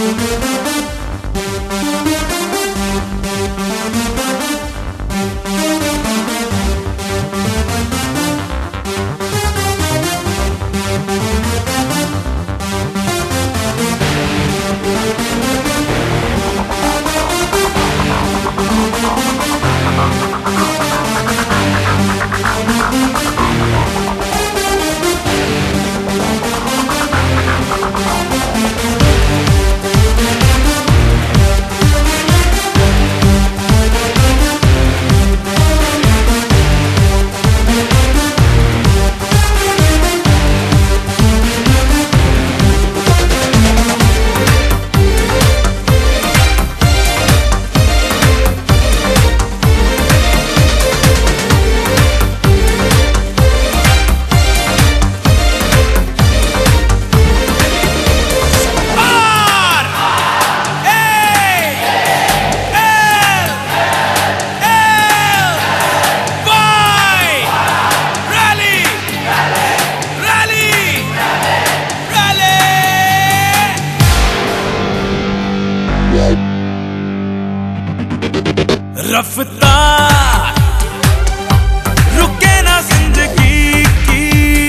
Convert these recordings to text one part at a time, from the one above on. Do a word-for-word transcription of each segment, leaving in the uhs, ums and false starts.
रफ्तार रुके ना जिंदगी की,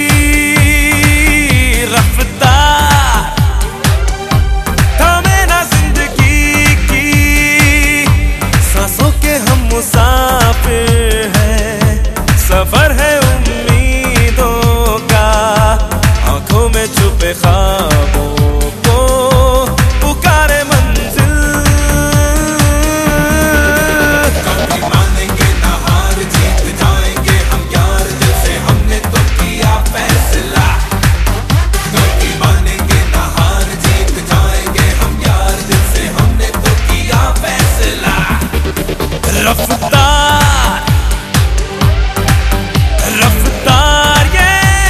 रफ्तार थमे ना जिंदगी की। सांसों के हम मुसाफिर हैं, सफर है उम्मीदों का, आंखों में छुपे ख्वाबों को पुकारे मंजिल। रफ्तार रफ्तार ये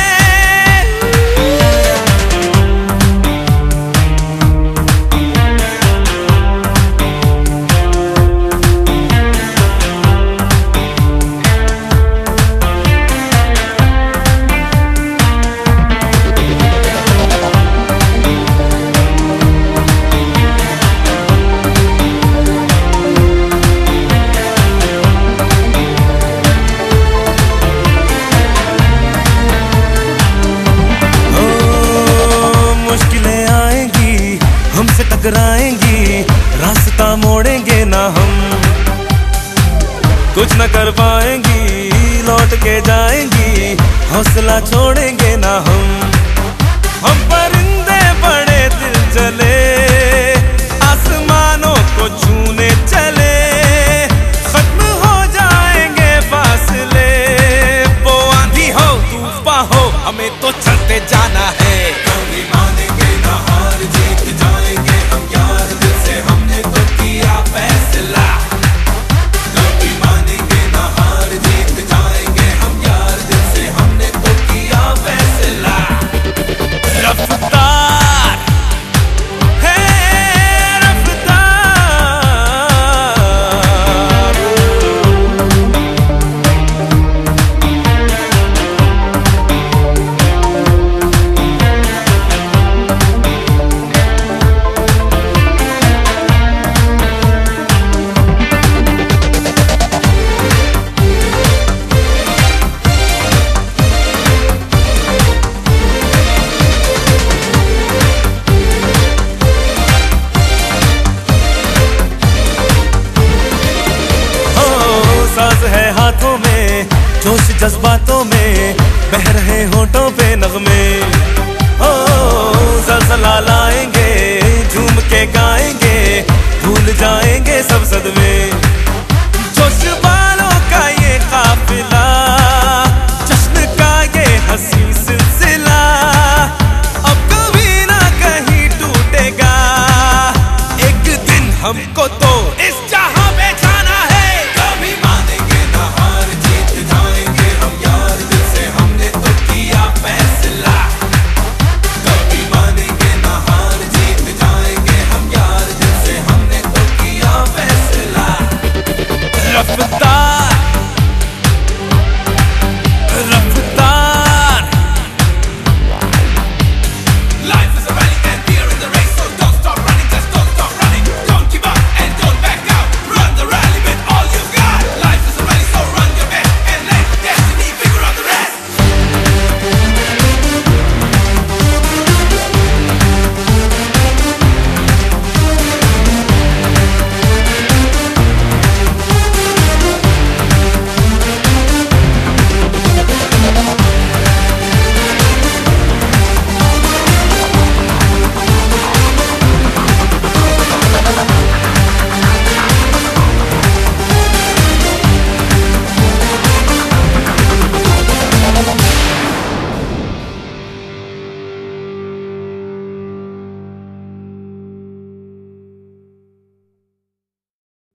टकराएंगी, रास्ता मोड़ेंगे ना हम, कुछ न कर पाएंगी, लौट के जाएंगी, हौसला छोड़ेंगे ना हम। हम परिंदे बड़े दिल चले, आसमानों को छूने चले, खत्म हो जाएंगे फासले। वो आंधी हो तूफान हो, हमें तो चलते जाना है। मानेंगे ना हार, जीत जाएंगे हम यार, दिल से हमने तो किया फैसला। कभी मानेंगे ना हार, जीत जाएंगे हम यार, दिल से हमने तो किया फैसला। रफ्तार है रफ्तार। सांस है हाथों में, जोश जज्बातों में, बह रहे होठों पे नगमे।